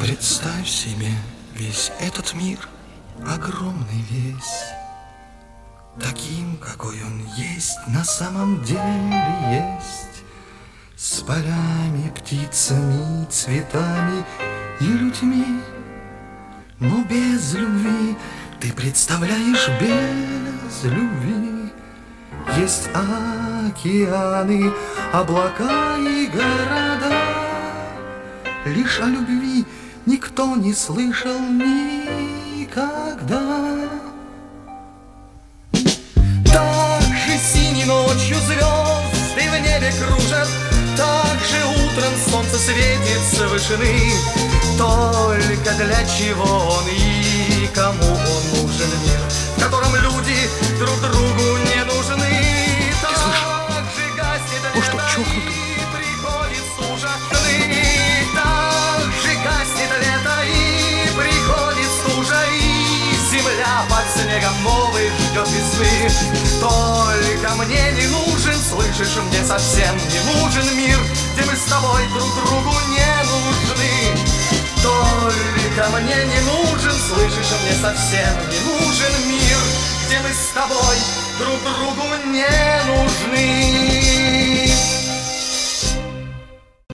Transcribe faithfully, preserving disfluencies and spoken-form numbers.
Представь себе весь этот мир, огромный весь, таким, какой он есть, на самом деле есть, с полями, птицами, цветами и людьми. Но без любви, ты представляешь, без любви есть океаны, облака и города. Лишь о любви никто не слышал никогда. Так же синей ночью звезды в небе кружат, так же утром солнце светит с вышины. Только для чего он и кому он нужен мир, в котором люди друг другу не нужны. Ты слышишь? Он что, чокнутый? Приходит стужа, так же гаснет лето и приходит стужа, и земля под снегом новый ждет весны. Только мне не нужен, слышишь, мне совсем не нужен мир, где мы с тобой друг другу не нужны. Только мне не нужен, слышишь, мне совсем не нужен мир, где мы с тобой друг другу не нужны.